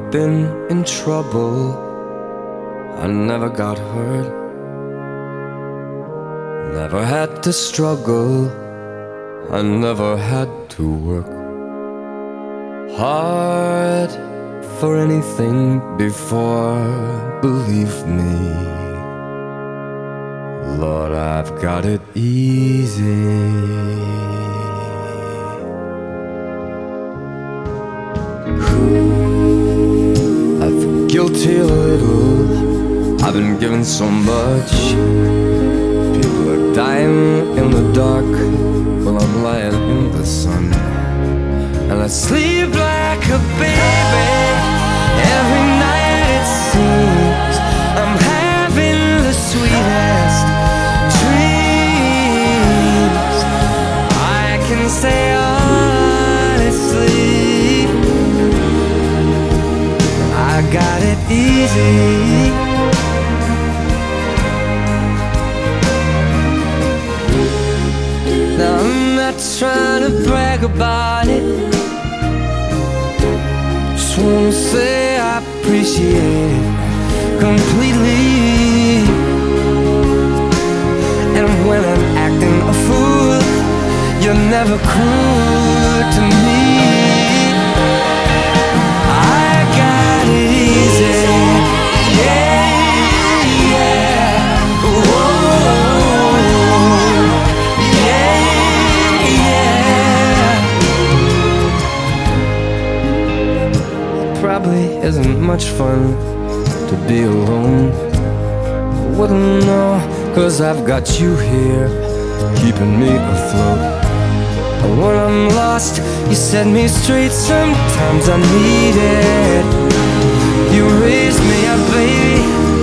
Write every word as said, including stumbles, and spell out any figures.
been in trouble, I never got hurt, never had to struggle, I never had to work hard for anything before. Believe me, Lord, I've got it easy. I've been guilty a little, I've been given so much. People are dying in the dark while I'm lying in the sun, and I sleep like a baby. Every night it seems I'm having the sweetest dreams. I can say honestly, I got it easy. Now I'm not trying to brag about it, just wanna say I appreciate it completely. And when I'm acting a fool, you're never cruel to me. I got it easy, yeah, yeah. Whoa, yeah, yeah. Probably isn't much fun to be alone. I wouldn't know, cause I've got you here, keeping me afloat. And when I'm lost, you set me straight. Sometimes I need it. You raised me up, baby,